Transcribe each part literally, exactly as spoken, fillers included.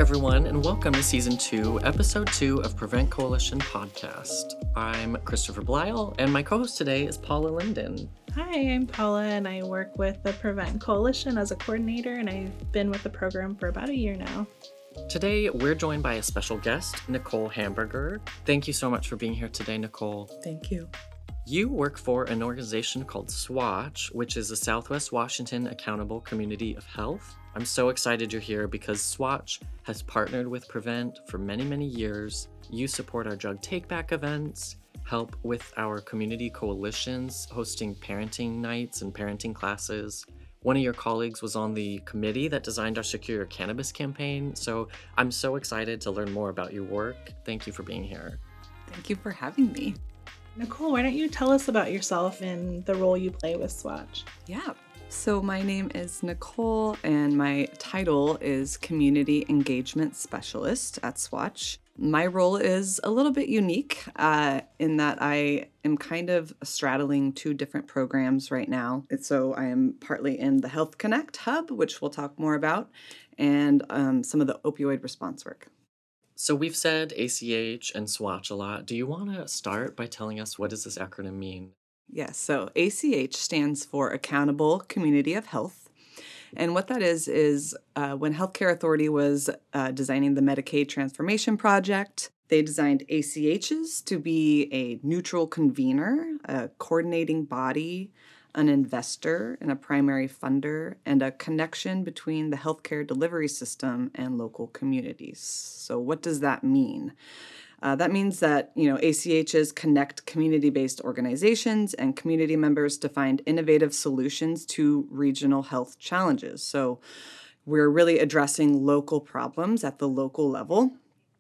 everyone, and welcome to Season two, Episode two of Prevent Coalition Podcast. I'm Christopher Blyle, and my co-host today is Paula Linden. Hi, I'm Paula, and I work with the Prevent Coalition as a coordinator, and I've been with the program for about a year now. Today, we're joined by a special guest, Nicole Hamburger. Thank you so much for being here today, Nicole. Thank you. You work for an organization called SWATCH, which is the Southwest Washington Accountable Community of Health. I'm so excited you're here because SWATCH has partnered with Prevent for many, many years. You support our drug take-back events, help with our community coalitions, hosting parenting nights and parenting classes. One of your colleagues was on the committee that designed our Secure Your Cannabis campaign, so I'm so excited to learn more about your work. Thank you for being here. Thank you for having me. Nicole, why don't you tell us about yourself and the role you play with SWATCH? Yeah. So my name is Nicole, and my title is Community Engagement Specialist at SWATCH. My role is a little bit unique uh, in that I am kind of straddling two different programs right now. And so I am partly in the Health Connect hub, which we'll talk more about, and um, some of the opioid response work. So we've said A C H and SWATCH a lot. Do you want to start by telling us what does this acronym mean? Yes, so A C H stands for Accountable Community of Health. And what that is, is uh, when Healthcare Authority was uh, designing the Medicaid Transformation Project, they designed A C Hs to be a neutral convener, a coordinating body, an investor and a primary funder, and a connection between the healthcare delivery system and local communities. So what does that mean? Uh, that means that, you know, A C Hs connect community-based organizations and community members to find innovative solutions to regional health challenges. So we're really addressing local problems at the local level.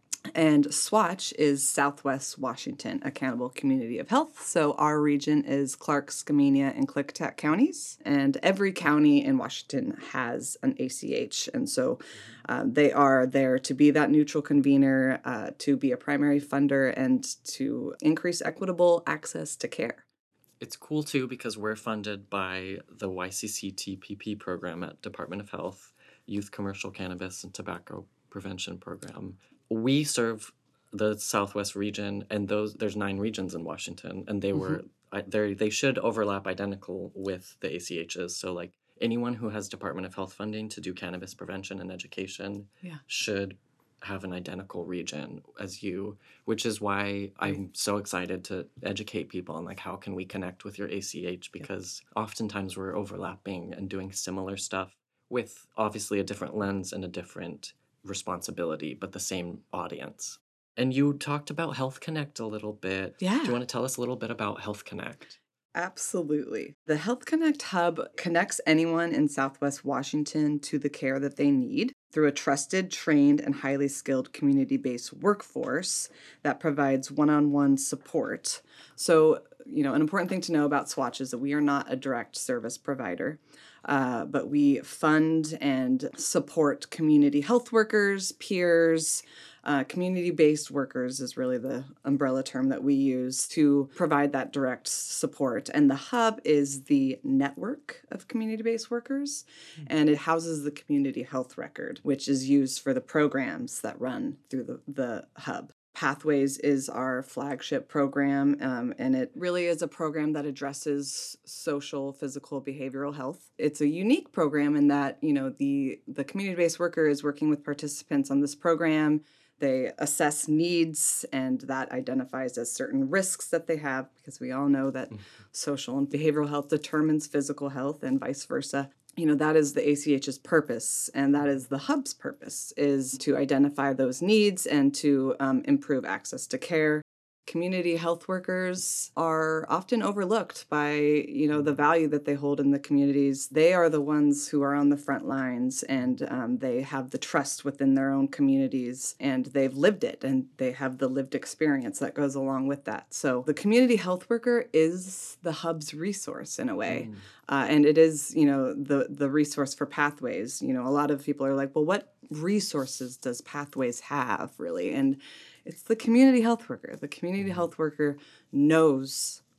And SWATCH is Southwest Washington Accountable Community of Health. So our region is Clark, Skamania, and Klickitat counties. And every county in Washington has an A C H. And so um, they are there to be that neutral convener, uh, to be a primary funder, and to increase equitable access to care. It's cool, too, because we're funded by the Y C C T P P program at Department of Health, Youth Commercial Cannabis and Tobacco Prevention Program. We serve the Southwest region, and those there's nine regions in Washington, and they were mm-hmm. they they should overlap identical with the A C Hs. So, like, anyone who has Department of Health funding to do cannabis prevention and education yeah. should have an identical region as you, which is why I'm so excited to educate people on, like, how can we connect with your A C H, because yep. oftentimes we're overlapping and doing similar stuff with obviously a different lens and a different responsibility, but the same audience. And you talked about Health Connect a little bit. Yeah. Do you want to tell us a little bit about Health Connect? Absolutely. The Health Connect Hub connects anyone in Southwest Washington to the care that they need through a trusted, trained, and highly skilled community-based workforce that provides one-on-one support. So, you know, an important thing to know about SWATCH is that we are not a direct service provider. Uh, but we fund and support community health workers, peers, uh, community-based workers is really the umbrella term that we use to provide that direct support. And the hub is the network of community-based workers, mm-hmm. and it houses the community health record, which is used for the programs that run through the, the hub. Pathways is our flagship program, um, and it really is a program that addresses social, physical, behavioral health. It's a unique program in that, you know, the, the community-based worker is working with participants on this program. They assess needs, and that identifies as certain risks that they have, because we all know that mm-hmm. social and behavioral health determines physical health and vice versa. You know, that is the A C H's purpose, and that is the hub's purpose, is to identify those needs and to um, improve access to care. Community health workers are often overlooked by, you know, the value that they hold in the communities. They are the ones who are on the front lines, and um, they have the trust within their own communities, and they've lived it, and they have the lived experience that goes along with that. So the community health worker is the hub's resource in a way. Mm. Uh, and it is, you know, the, the resource for Pathways. You know, a lot of people are like, well, what resources does Pathways have, really? And it's the community health worker. The community health worker knows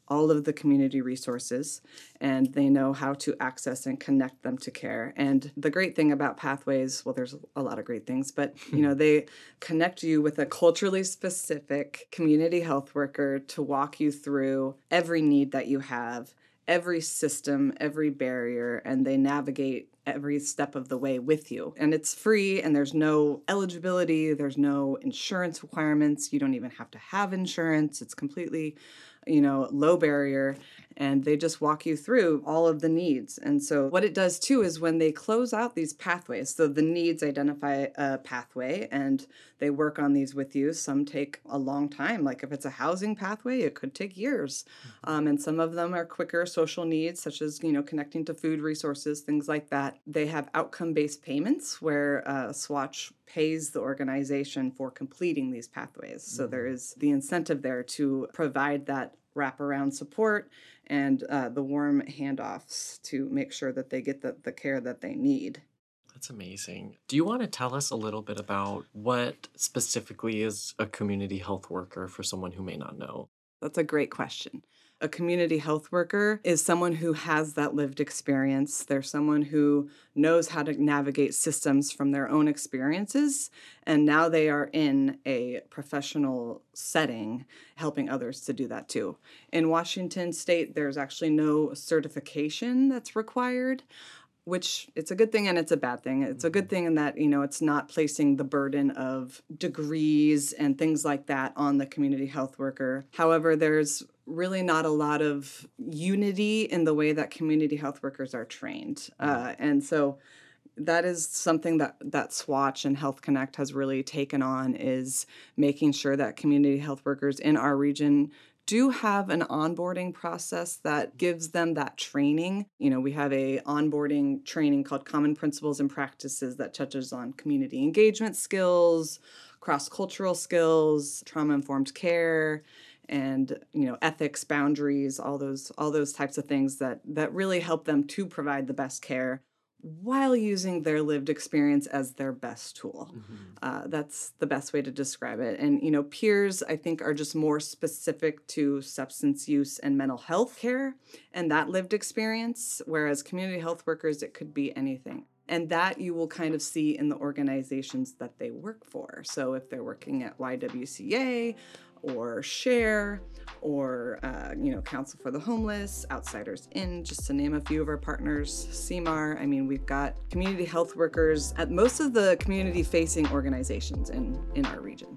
all of the community resources, and they know how to access and connect them to care. And the great thing about Pathways, well, there's a lot of great things, but you know, they connect you with a culturally specific community health worker to walk you through every need that you have, every system, every barrier, and they navigate every step of the way with you. And it's free, and there's no eligibility, there's no insurance requirements. You don't even have to have insurance. It's completely, you know, low barrier, and they just walk you through all of the needs. And so what it does too is when they close out these pathways, so the needs identify a pathway and they work on these with you. Some take a long time. Like if it's a housing pathway, it could take years. Um, and some of them are quicker social needs, such as, you know, connecting to food resources, things like that. They have outcome-based payments where uh, Swatch pays the organization for completing these pathways. So there is the incentive there to provide that wraparound support and uh, the warm handoffs to make sure that they get the, the care that they need. That's amazing. Do you want to tell us a little bit about what specifically is a community health worker for someone who may not know? That's a great question. A community health worker is someone who has that lived experience. They're someone who knows how to navigate systems from their own experiences, and now they are in a professional setting helping others to do that too. In Washington State, there's actually no certification that's required, which it's a good thing and it's a bad thing. It's a good thing in that, you know, it's not placing the burden of degrees and things like that on the community health worker. However, there's really not a lot of unity in the way that community health workers are trained. Uh, and so that is something that, that Swatch and Health Connect has really taken on, is making sure that community health workers in our region do have an onboarding process that gives them that training. You know, we have a onboarding training called Common Principles and Practices that touches on community engagement skills, cross-cultural skills, trauma-informed care, and, you know, ethics, boundaries, all those all those types of things that that really help them to provide the best care while using their lived experience as their best tool. Mm-hmm. Uh, that's the best way to describe it. And, you know, peers, I think, are just more specific to substance use and mental health care and that lived experience, whereas community health workers, it could be anything. And that you will kind of see in the organizations that they work for. So if they're working at Y W C A or SHARE or, uh, you know, Council for the Homeless, Outsiders In, just to name a few of our partners, C M A R. I mean, we've got community health workers at most of the community-facing organizations in, in our region.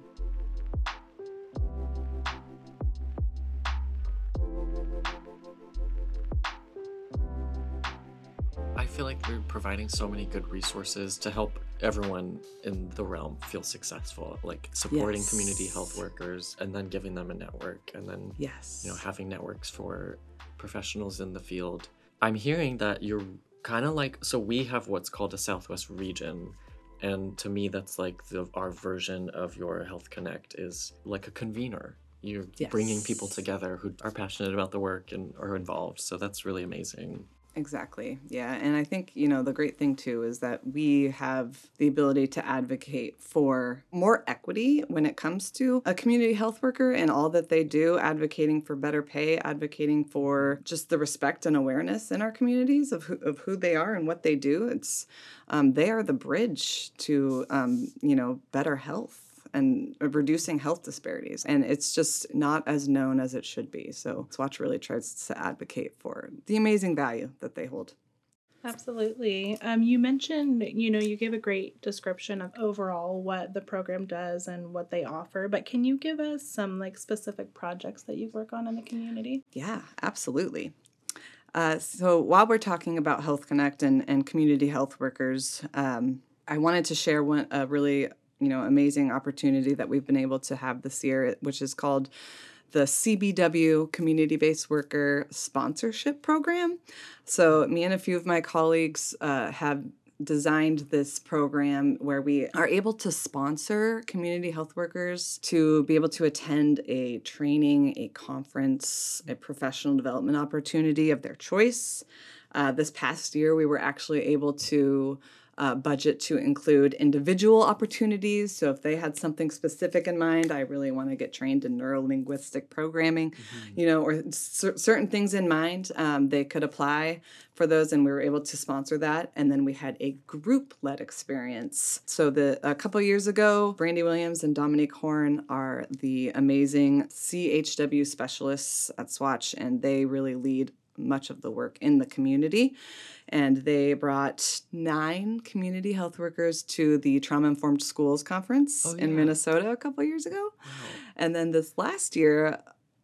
I feel like you're providing so many good resources to help everyone in the realm feel successful, like supporting yes. community health workers and then giving them a network, and then yes. you know, having networks for professionals in the field. I'm hearing that you're kind of like, so we have what's called a Southwest region, and to me that's like the, our version of your Health Connect is like a convener. You're yes. bringing people together who are passionate about the work and are involved, so that's really amazing. Exactly. Yeah. And I think, you know, the great thing too is that we have the ability to advocate for more equity when it comes to a community health worker and all that they do, advocating for better pay, advocating for just the respect and awareness in our communities of who, of who they are and what they do. It's um, they are the bridge to, um, you know, better health and reducing health disparities. And it's just not as known as it should be. So Swatch really tries to advocate for the amazing value that they hold. Absolutely. Um, you mentioned, you know, you gave a great description of overall what the program does and what they offer, but can you give us some like specific projects that you work on in the community? Yeah, absolutely. Uh, so while we're talking about Health Connect and, and community health workers, um, I wanted to share one a really you know, amazing opportunity that we've been able to have this year, which is called the C B W Community-Based Worker Sponsorship Program. So me and a few of my colleagues uh, have designed this program where we are able to sponsor community health workers to be able to attend a training, a conference, a professional development opportunity of their choice. Uh, this past year, we were actually able to uh, budget to include individual opportunities. So if they had something specific in mind, I really want to get trained in neurolinguistic programming, mm-hmm. you know, or c- certain things in mind, um, they could apply for those, and we were able to sponsor that. And then we had a group-led experience. So the a couple years ago, Brandy Williams and Dominique Horn are the amazing C H W specialists at Swatch, and they really lead much of the work in the community. And they brought nine community health workers to the Trauma Informed Schools Conference oh, yeah. in Minnesota a couple years ago. Wow. And then this last year,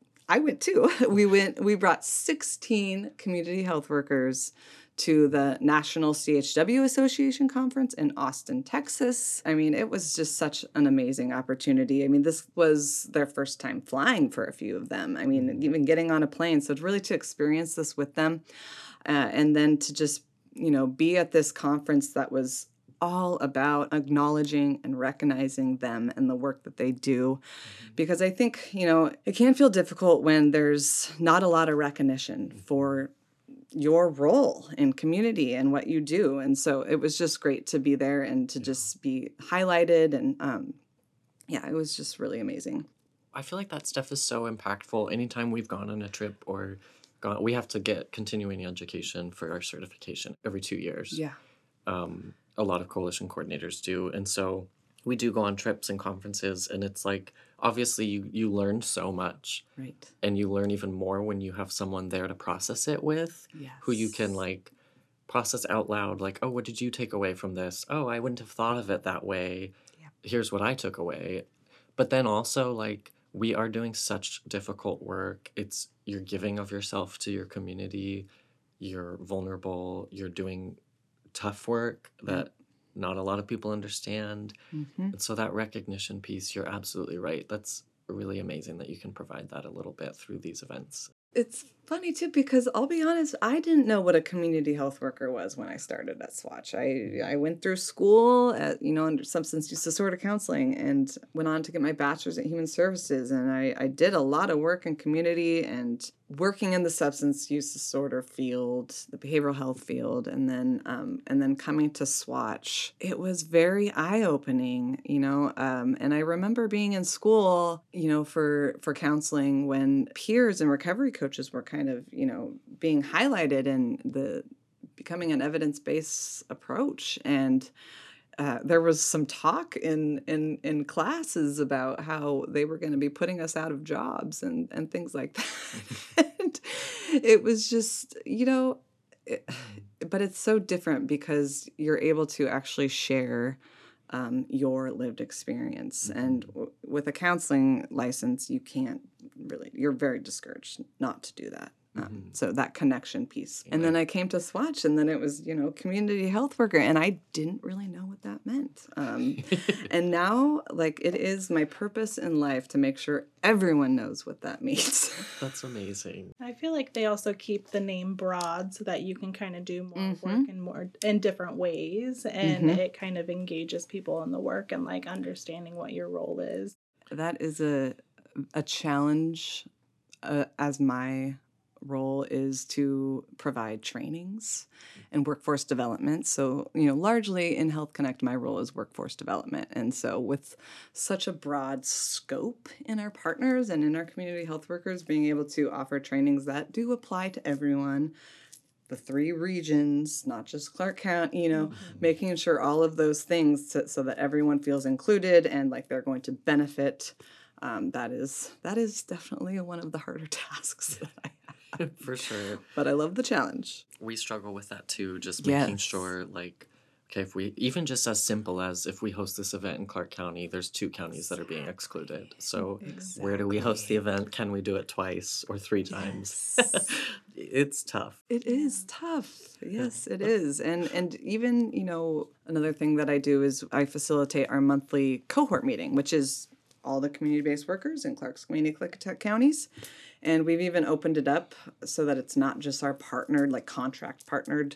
I went too. We went. We brought sixteen community health workers to the National C H W Association Conference in Austin, Texas. I mean, it was just such an amazing opportunity. I mean, this was their first time flying for a few of them. I mean, even getting on a plane. So really to experience this with them, uh, and then to just, you know, be at this conference that was all about acknowledging and recognizing them and the work that they do. Because I think, you know, it can feel difficult when there's not a lot of recognition for your role in community and what you do. And so it was just great to be there and to just be highlighted. And um, yeah, it was just really amazing. I feel like that stuff is so impactful. Anytime we've gone on a trip or gone, we have to get continuing education for our certification every two years. Yeah. Um, a lot of coalition coordinators do. And so we do go on trips and conferences, and it's like, obviously you, you learn so much. Right. And you learn even more when you have someone there to process it with, yes. who you can like process out loud, like, oh, what did you take away from this? Oh, I wouldn't have thought of it that way. Yeah. Here's what I took away. But then also, like, we are doing such difficult work. It's, you're giving of yourself to your community. You're vulnerable. You're doing tough work that not a lot of people understand. Mm-hmm. And so that recognition piece, you're absolutely right. That's really amazing that you can provide that a little bit through these events. It's funny, too, because I'll be honest, I didn't know what a community health worker was when I started at Swatch. I, I went through school at, you know, under substance use disorder counseling and went on to get my bachelor's in human services. And I, I did a lot of work in community and working in the substance use disorder field, the behavioral health field, and then um, and then coming to Swatch. It was very eye-opening, you know, um, and I remember being in school, you know, for, for counseling when peers and recovery coaches were kind of, you know, being highlighted and the becoming an evidence-based approach. And Uh, there was some talk in, in, in classes about how they were going to be putting us out of jobs and, and things like that. And it was just, you know, it, but it's so different because you're able to actually share um, your lived experience. Mm-hmm. And w- with a counseling license, you can't really, you're very discouraged not to do that. Um, mm-hmm. So that connection piece. And then I came to Swatch, and then it was, you know, community health worker, and I didn't really know what that meant. Um, and now, like, it is my purpose in life to make sure everyone knows what that means. That's amazing. I feel like they also keep the name broad so that you can kind of do more mm-hmm. work in more in different ways, and mm-hmm. it kind of engages people in the work and like understanding what your role is. That is a a challenge uh, as my role is to provide trainings and workforce development. So, you know, largely in Health Connect, my role is workforce development. And so with such a broad scope in our partners and in our community health workers, being able to offer trainings that do apply to everyone, the three regions, not just Clark County, you know, mm-hmm. making sure all of those things to, so that everyone feels included and like they're going to benefit. Um, that is that is definitely one of the harder tasks that I have. For sure. But I love the challenge. We struggle with that too, just yes. making sure, like, okay, if we, even just as simple as if we host this event in Clark County, there's two counties exactly. that are being excluded. So exactly. where do we host the event? Can we do it twice or three times? Yes. It's tough. It is tough. Yes, it is. And and even, you know, another thing that I do is I facilitate our monthly cohort meeting, which is all the community-based workers in Clark County, Clickitat counties. And we've even opened it up so that it's not just our partnered, like contract partnered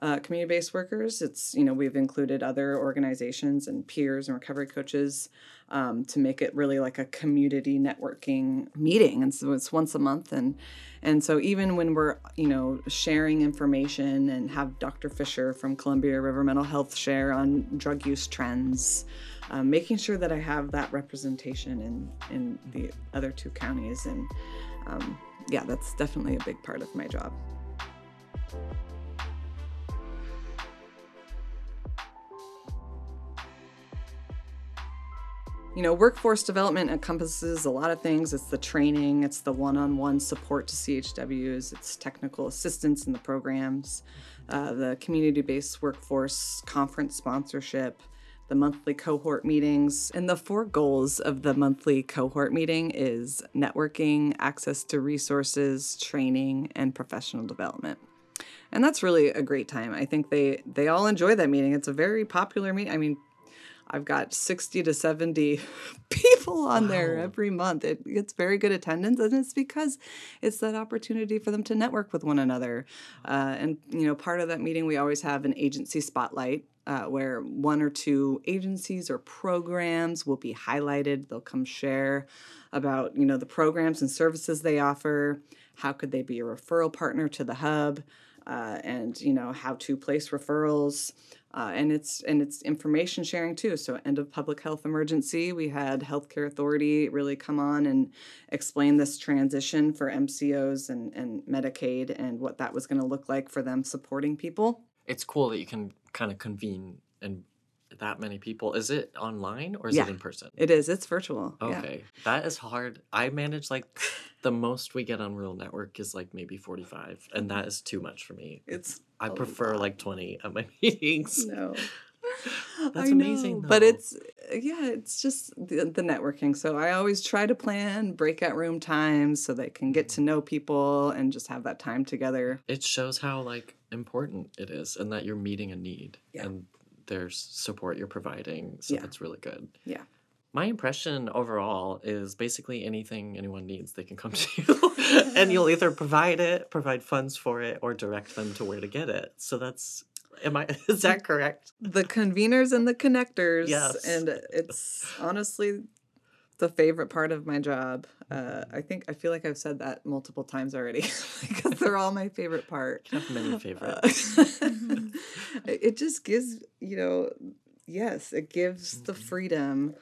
uh, community-based workers. It's, you know, we've included other organizations and peers and recovery coaches um, to make it really like a community networking meeting. And so it's once a month. And and so even when we're, you know, sharing information and have Doctor Fisher from Columbia River Mental Health share on drug use trends, um, making sure that I have that representation in, in the other two counties. And um, yeah, that's definitely a big part of my job. You know, workforce development encompasses a lot of things. It's the training, it's the one-on-one support to C H Ws, it's technical assistance in the programs, uh, the community-based workforce conference sponsorship, the monthly cohort meetings. And the four goals of the monthly cohort meeting is networking, access to resources, training, and professional development. And that's really a great time. I think they, they all enjoy that meeting. It's a very popular meeting. I mean, I've got sixty to seventy people on wow. there every month. It gets very good attendance, and it's because it's that opportunity for them to network with one another. Uh, and, you know, part of that meeting, we always have an agency spotlight uh, where one or two agencies or programs will be highlighted. They'll come share about, you know, the programs and services they offer. How could they be a referral partner to the hub? Uh, and, you know, how to place referrals. Uh, and it's and it's information sharing too. So end of public health emergency, we had Healthcare Authority really come on and explain this transition for M C Os and, and Medicaid and what that was going to look like for them supporting people. It's cool that you can kind of convene and that many people. Is it online or is yeah, it in person? It is. It's virtual. Okay. Yeah. That is hard. I manage like the most we get on Rural Network is like maybe forty-five. And that is too much for me. It's I prefer lot. like twenty at my meetings. No. That's I amazing. Know, though. But it's, yeah, it's just the, the networking. So I always try to plan breakout room times so they can get to know people and just have that time together. It shows how like important it is and that you're meeting a need. Yeah. And there's support you're providing, so yeah. that's really good. Yeah. My impression overall is basically anything anyone needs, they can come to you. And you'll either provide it, provide funds for it, or direct them to where to get it. So that's, am I, is that correct? The conveners and the connectors. Yes. And it's honestly the favorite part of my job. Uh, I think, I feel like I've said that multiple times already because they're all my favorite part. I have many favorites. Uh, it just gives, you know, yes, it gives mm-hmm. the freedom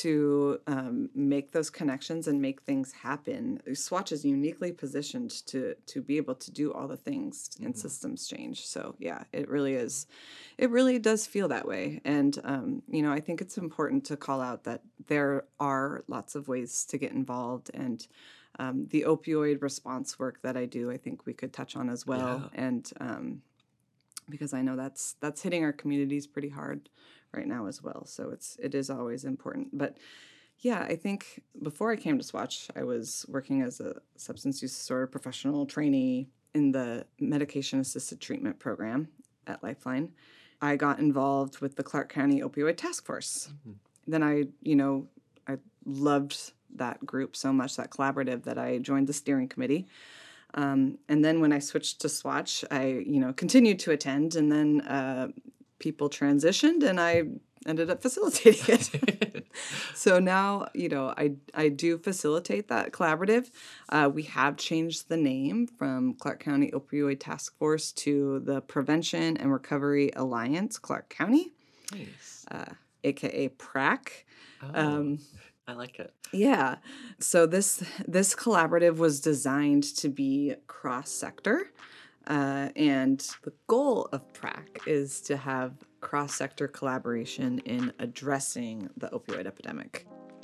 to um, make those connections and make things happen. Swatch is uniquely positioned to to be able to do all the things in mm-hmm. systems change. So yeah, it really is. It really does feel that way. And, um, you know, I think it's important to call out that there are lots of ways to get involved. And um, the opioid response work that I do, I think we could touch on as well. Yeah. And um, because I know that's that's hitting our communities pretty hard right now as well. So it's it is always important. But yeah, I think before I came to Swatch, I was working as a substance use disorder professional trainee in the medication-assisted treatment program at Lifeline. I got involved with the Clark County Opioid Task Force. Mm-hmm. Then I, you know, I loved that group so much, that collaborative, that I joined the steering committee. Um, and then when I switched to Swatch, I, you know, continued to attend, and then uh, people transitioned and I ended up facilitating it. So now, you know, I, I do facilitate that collaborative. Uh, we have changed the name from Clark County Opioid Task Force to the Prevention and Recovery Alliance, Clark County, nice. uh, A K A P R A C. Oh, um, I like it. Yeah. So this this collaborative was designed to be cross-sector. Uh, and the goal of P R A C is to have cross-sector collaboration in addressing the opioid epidemic.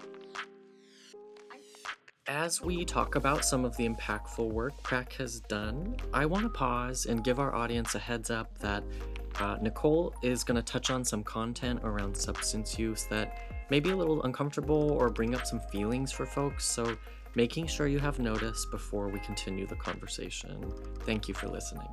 As we talk about some of the impactful work P R A C has done, I want to pause and give our audience a heads up that uh, Nicole is going to touch on some content around substance use that may be a little uncomfortable or bring up some feelings for folks. So making sure you have notice before we continue the conversation. Thank you for listening.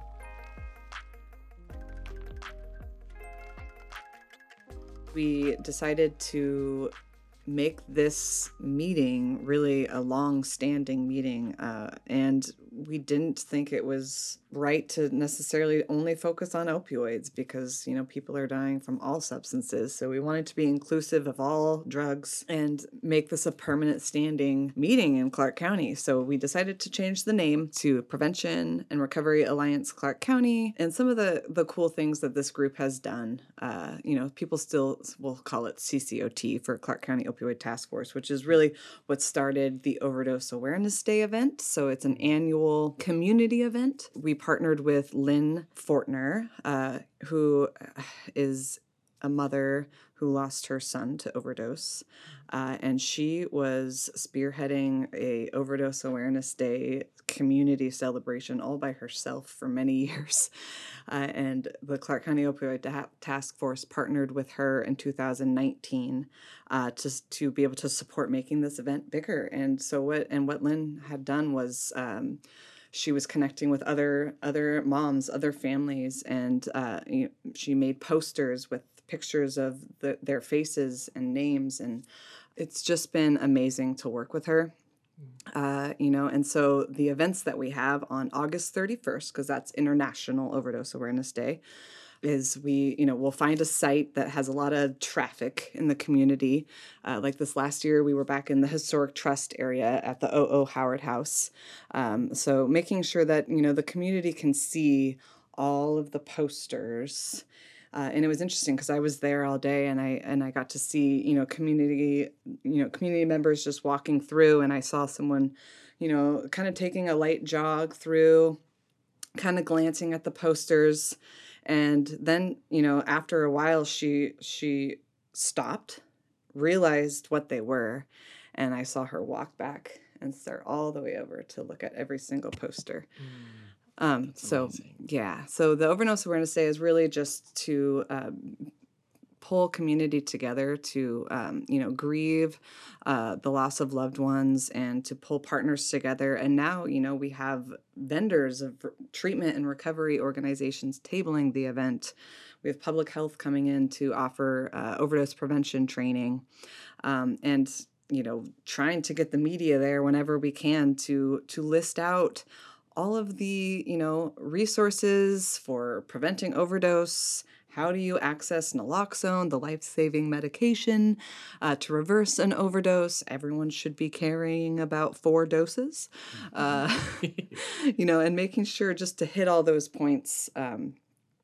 We decided to make this meeting really a long-standing meeting, uh, and we didn't think it was right to necessarily only focus on opioids because, you know, people are dying from all substances. So we wanted to be inclusive of all drugs and make this a permanent standing meeting in Clark County. So we decided to change the name to Prevention and Recovery Alliance Clark County. And some of the, the cool things that this group has done, uh, you know, people still will call it C C O T for Clark County Opioid Task Force, which is really what started the Overdose Awareness Day event. So it's an annual community event. We partnered with Lynn Fortner, uh, who is a mother who lost her son to overdose. Uh, and she was spearheading a Overdose Awareness Day community celebration all by herself for many years. Uh, and the Clark County Opioid Ta- Task Force partnered with her in two thousand nineteen uh, to, to be able to support making this event bigger. And so what and what Lynn had done was um, she was connecting with other other moms, other families, and uh, you know, she made posters with pictures of the, their faces and names, and it's just been amazing to work with her. Uh, you know, and so the events that we have on August thirty-first, because that's International Overdose Awareness Day, is we, you know, we'll find a site that has a lot of traffic in the community. Uh, like this last year, we were back in the Historic Trust area at the O O Howard House. Um, so making sure that, you know, the community can see all of the posters. Uh, and it was interesting because I was there all day, and I and I got to see, you know, community, you know, community members just walking through, and I saw someone, you know, kind of taking a light jog through, kind of glancing at the posters, and then, you know, after a while, she she stopped, realized what they were, and I saw her walk back and start all the way over to look at every single poster. Mm. Um, so, amazing. yeah, so the Overdose Awareness Day is really just to um, pull community together to, um, you know, grieve uh, the loss of loved ones and to pull partners together. And now, you know, we have vendors of treatment and recovery organizations tabling the event. We have public health coming in to offer uh, overdose prevention training. Um, and you know, trying to get the media there whenever we can to to list out all of the, you know, resources for preventing overdose. How do you access naloxone, the life-saving medication, uh, to reverse an overdose? Everyone should be carrying about four doses, uh, you know, and making sure just to hit all those points, um,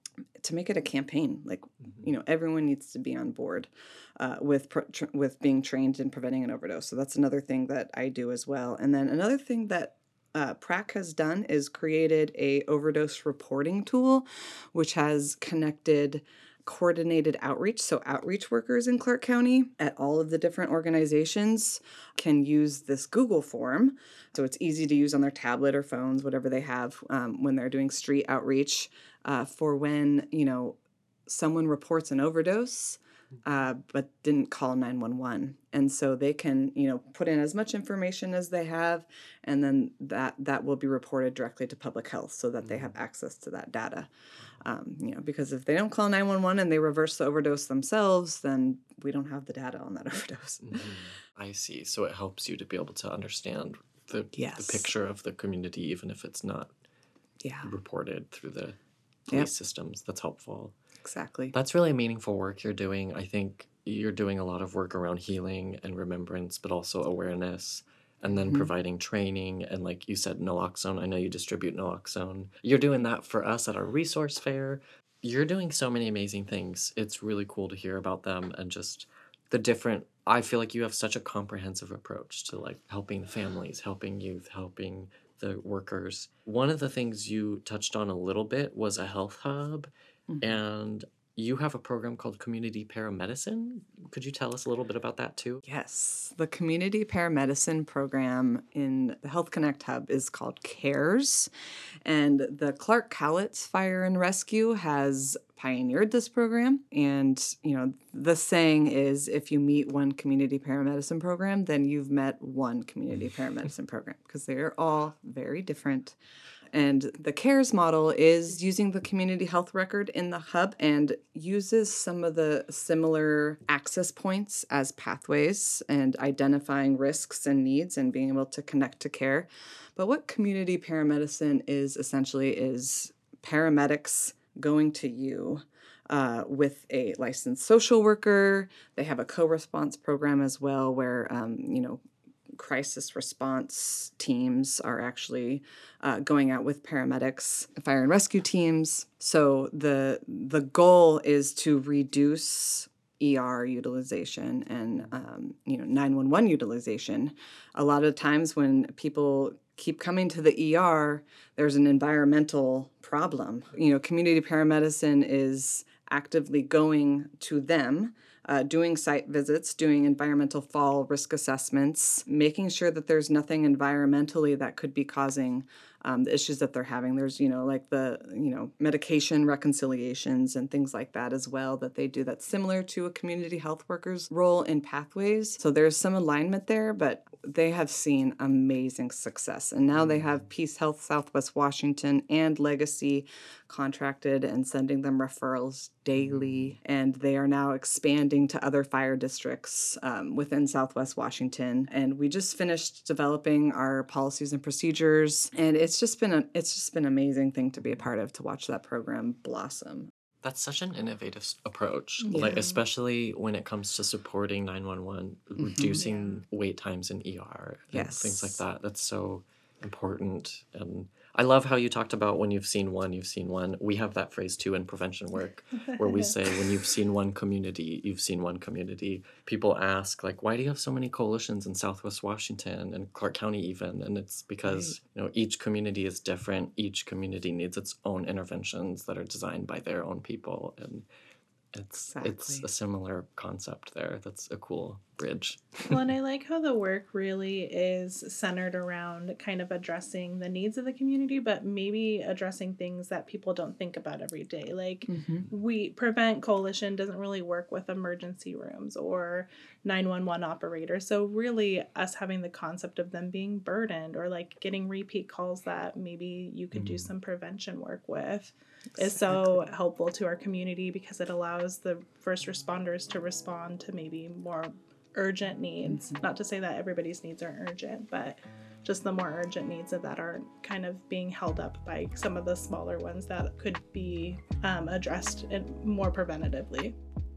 to make it a campaign. Like, you know, everyone needs to be on board uh, with pro- tr- with being trained in preventing an overdose. So that's another thing that I do as well. And then another thing that Uh, P R A C has done is created a overdose reporting tool, which has connected coordinated outreach. So outreach workers in Clark County at all of the different organizations can use this Google form. So it's easy to use on their tablet or phones, whatever they have, um, when they're doing street outreach uh, for when, you know, someone reports an overdose, uh, but didn't call nine one one. And so they can, you know, put in as much information as they have, and then that, that will be reported directly to public health so that they have access to that data. Um, you know, because if they don't call nine one one and they reverse the overdose themselves, then we don't have the data on that overdose. Mm-hmm. I see. So it helps you to be able to understand the, yes. the picture of the community, even if it's not yeah. reported through the police yep. systems. That's helpful. Exactly. That's really meaningful work you're doing. I think you're doing a lot of work around healing and remembrance, but also awareness, and then mm-hmm. providing training. And like you said, naloxone. I know you distribute naloxone. You're doing that for us at our resource fair. You're doing so many amazing things. It's really cool to hear about them and just the different, I feel like you have such a comprehensive approach to like helping the families, helping youth, helping the workers. One of the things you touched on a little bit was a health hub. Mm-hmm. And you have a program called Community Paramedicine. Could you tell us a little bit about that too? Yes. The Community Paramedicine program in the Health Connect Hub is called CARES. And the Clark Cowlitz Fire and Rescue has pioneered this program. And, you know, the saying is if you meet one community paramedicine program, then you've met one community paramedicine program, because they are all very different. And the CARES model is using the community health record in the hub and uses some of the similar access points as pathways and identifying risks and needs and being able to connect to care. But what community paramedicine is essentially is paramedics going to you uh, with a licensed social worker. They have a co-response program as well where, um, you know, crisis response teams are actually uh, going out with paramedics, fire and rescue teams. So the the goal is to reduce E R utilization and um, you know nine one one utilization. A lot of times when people keep coming to the E R, there's an environmental problem. You know, community paramedicine is actively going to them, uh, doing site visits, doing environmental fall risk assessments, making sure that there's nothing environmentally that could be causing um, the issues that they're having. There's, you know, like the, you know, medication reconciliations and things like that as well that they do that's similar to a community health worker's role in pathways. So there's some alignment there, but they have seen amazing success. And now they have Peace Health Southwest Washington and Legacy contracted and sending them referrals daily. And they are now expanding to other fire districts um, within Southwest Washington. And we just finished developing our policies and procedures. And it's just been a, it's just been an amazing thing to be a part of, to watch that program blossom. That's such an innovative s- approach, Yeah. like especially when it comes to supporting nine one one, Mm-hmm. reducing wait times in E R and Yes. things like that. That's so important. And I love how you talked about when you've seen one, you've seen one. We have that phrase too in prevention work where we say when you've seen one community, you've seen one community. People ask like, why do you have so many coalitions in Southwest Washington and Clark County even? And it's because you know each community is different. Each community needs its own interventions that are designed by their own people. And it's it's Exactly. a similar concept there. That's a cool bridge. Well, and I like how the work really is centered around kind of addressing the needs of the community, but maybe addressing things that people don't think about every day. Like Mm-hmm. we Prevent Coalition doesn't really work with emergency rooms or nine one one operators. So really us having the concept of them being burdened or like getting repeat calls that maybe you could do Mm. some prevention work with is so helpful to our community because it allows the first responders to respond to maybe more urgent needs. Mhm. Not to say that everybody's needs are urgent, but just the more urgent needs of that aren't kind of being held up by some of the smaller ones that could be um, addressed in more preventatively.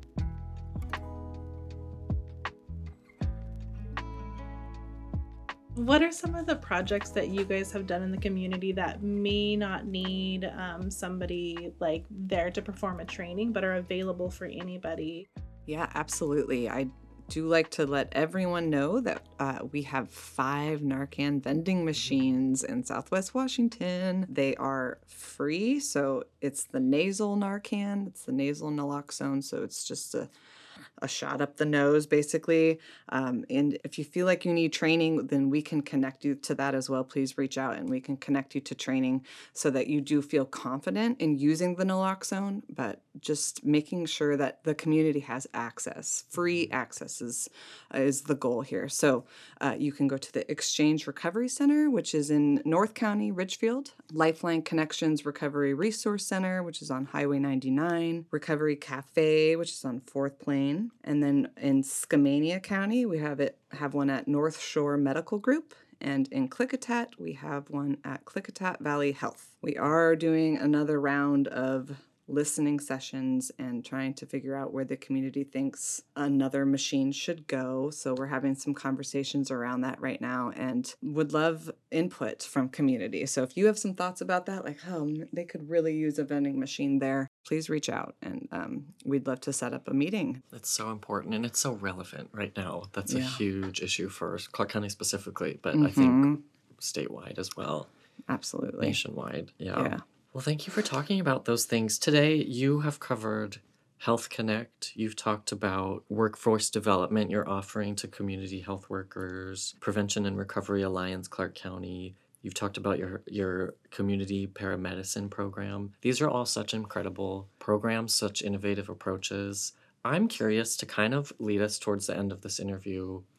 What are some of the projects that you guys have done in the community that may not need um, somebody like there to perform a training, but are available for anybody? Yeah, absolutely. I do like to let everyone know that uh, we have five Narcan vending machines in Southwest Washington. They are free, so it's the nasal Narcan, it's the nasal naloxone, so it's just a a shot up the nose, basically. Um, and if you feel like you need training, then we can connect you to that as well. Please reach out and we can connect you to training so that you do feel confident in using the naloxone, but just making sure that the community has access. Free access is, is the goal here. So uh, you can go to the Exchange Recovery Center, which is in North County, Ridgefield. Lifeline Connections Recovery Resource Center, which is on Highway ninety-nine. Recovery Cafe, which is on Fourth Plain. And then in Skamania County, we have it have one at North Shore Medical Group. And in Klickitat, we have one at Klickitat Valley Health. We are doing another round of listening sessions and trying to figure out where the community thinks another machine should go. So we're having some conversations around that right now and would love input from community. So if you have some thoughts about that, like, oh, they could really use a vending machine there, please reach out and um, we'd love to set up a meeting. It's so important and it's so relevant right now. That's a Yeah. huge issue for Clark County specifically, but I Mhm. think statewide as well, Absolutely. nationwide. Yeah. Yeah. Well, thank you for talking about those things. Today, you have covered Health Connect. You've talked about workforce development you're offering to community health workers, Prevention and Recovery Alliance Clark County. You've talked about your, your community paramedicine program. These are all such incredible programs, such innovative approaches. I'm curious to kind of lead us towards the end of this interview.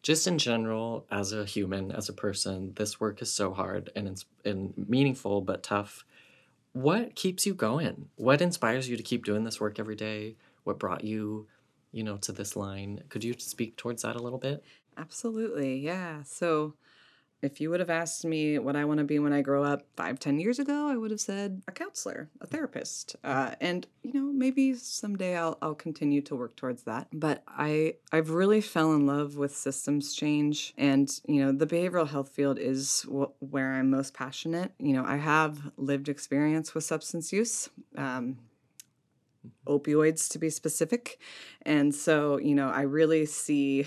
just in general, as a human, as a person, this work is so hard and it's and meaningful but tough. What keeps you going? What inspires you to keep doing this work every day? What brought you, you know, to this line? Could you speak towards that a little bit? Absolutely. Yeah. So if you would have asked me what I want to be when I grow up five, ten years ago, I would have said a counselor, a therapist. Uh, and, you know, maybe someday I'll, I'll continue to work towards that. But I, I've really fell in love with systems change. And, you know, the behavioral health field is wh- where I'm most passionate. You know, I have lived experience with substance use. Um, opioids to be specific. And so, you know, I really see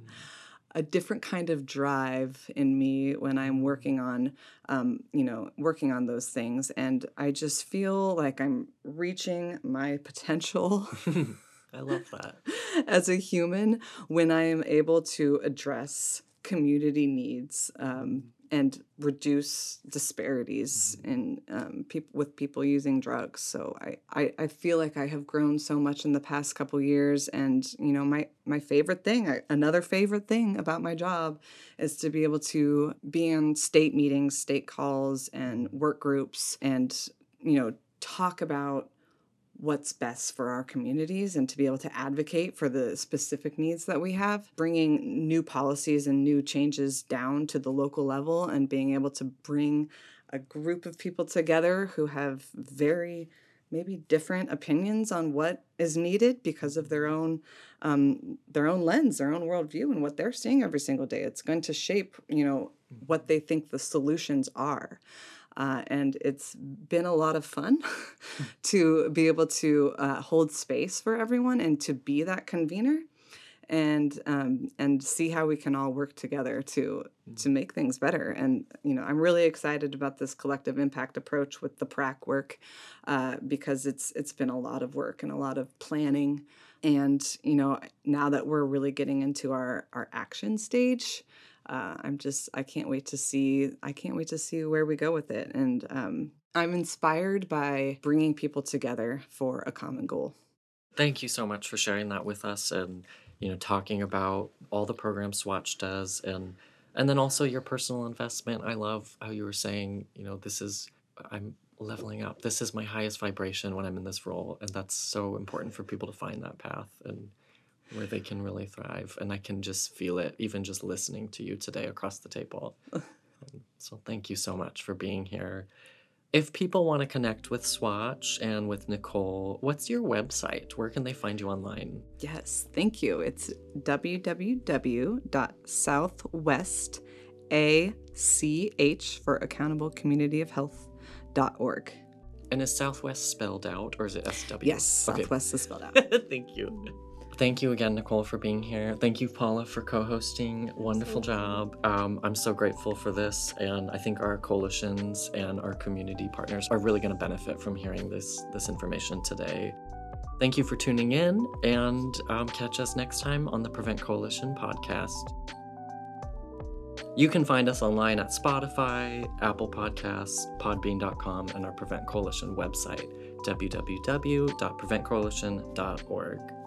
a different kind of drive in me when I'm working on, um, you know, working on those things. And I just feel like I'm reaching my potential. I love that. As a human when I am able to address community needs um, and reduce disparities in um, peop- with people using drugs. So I, I, I feel like I have grown so much in the past couple years. And, you know, my, my favorite thing, I, another favorite thing about my job is to be able to be in state meetings, state calls, and work groups and, you know, talk about what's best for our communities and to be able to advocate for the specific needs that we have, bringing new policies and new changes down to the local level and being able to bring a group of people together who have very maybe different opinions on what is needed because of their own um, their own lens, their own worldview, and what they're seeing every single day. It's going to shape, you know, what they think the solutions are. Uh, and it's been a lot of fun to be able to uh, hold space for everyone and to be that convener and um, and see how we can all work together to to make things better. And, you know, I'm really excited about this collective impact approach with the P R A C work uh, because it's it's been a lot of work and a lot of planning. And, you know, now that we're really getting into our, our action stage, Uh, I'm just, I can't wait to see, I can't wait to see where we go with it. And um, I'm inspired by bringing people together for a common goal. Thank you so much for sharing that with us and, you know, talking about all the programs Swatch does and, and then also your personal investment. I love how you were saying, you know, this is, I'm leveling up. This is my highest vibration when I'm in this role. And that's so important for people to find that path and where they can really thrive. And I can just feel it, even just listening to you today across the table. um, so thank you so much for being here. If people want to connect with Swatch and with Nicole, what's your website? Where can they find you online? Yes, thank you. It's w w w dot southwest a c h for Accountable Community of Health dot org. And is Southwest spelled out or is it S W? Yes, Southwest okay. is spelled out. Thank you. Thank you again, Nicole, for being here. Thank you, Paula, for co-hosting. Wonderful job. Um, I'm so grateful for this, and I think our coalitions and our community partners are really going to benefit from hearing this, this information today. Thank you for tuning in, and um, catch us next time on the Prevent Coalition podcast. You can find us online at Spotify, Apple Podcasts, podbean dot com, and our Prevent Coalition website, w w w dot prevent coalition dot org.